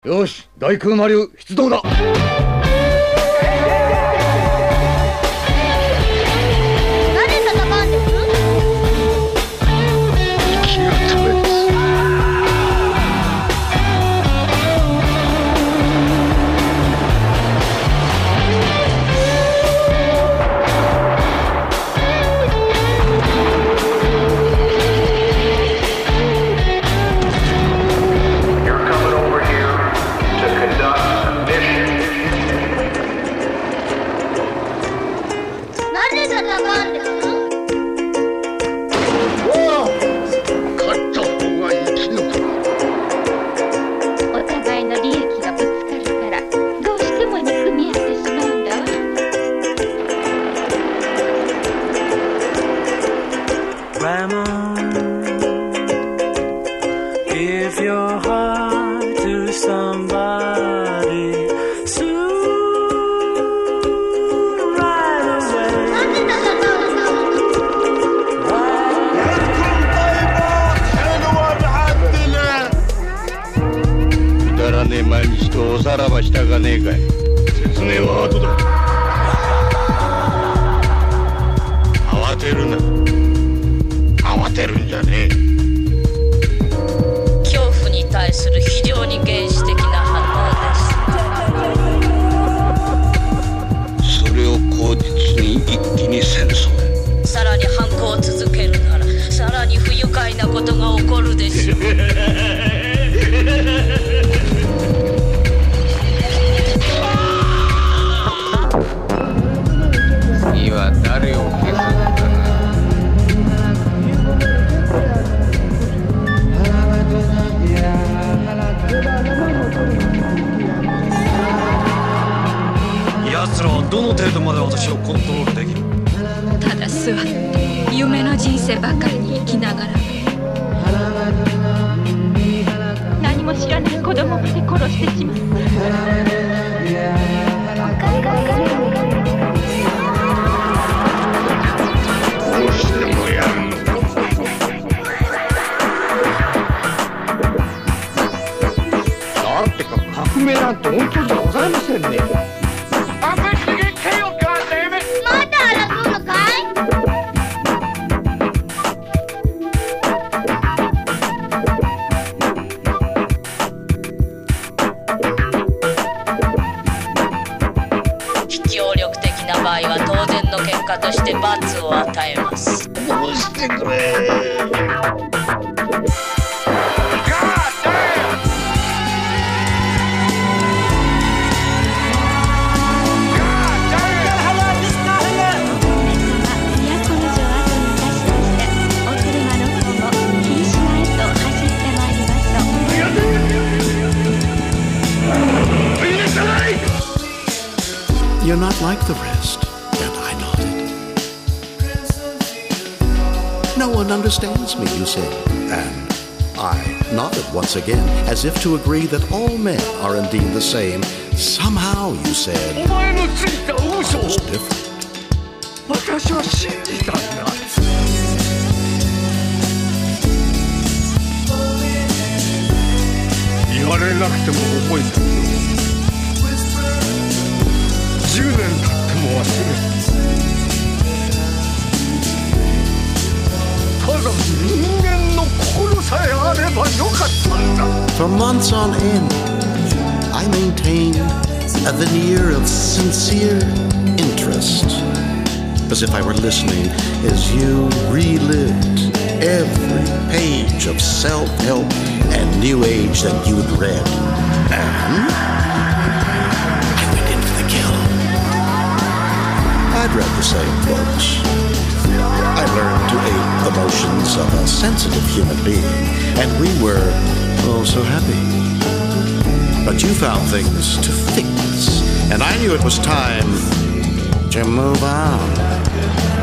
よし、大空魔流出動だ。 毎日とおさらばしたかねえかい。説明は後だ。慌てるな。慌てるんじゃねえ。 恐怖に対する非常に原始的な反応です。 それを口実に一気に戦争へ。 さらに反抗を続けるならさらに不愉快なことが起こるでしょう。 誰を消すんだな。 奴らはどの程度まで私をコントロールできる？ ただ座って夢の人生ばかりに生きながら何も知らない子供まで殺してしまった。 革命なんて本当じゃございませんね。 まだ争うのかい？ 非協力的な場合は当然の結果として罰を与えます。 どうしてくれ。 You're not like the rest, and I nodded. No one understands me, you said, and I nodded once again, as if to agree that all men are indeed the same. Somehow, you said, I was different. 私は信じたんだ。言われなくても覚えてるよ。10年経っても忘れただ人間の心さえあればよかったんだ。 For months on end, I maintained a veneer of sincere interest, as if I were listening as you relived every page of self-help and New Age that you'd read. And I went in for the kill. I'd read the same books. I learned to ape the motions of a sensitive human being, and we were, oh, so happy. But you found things to fix, and I knew it was time to move on.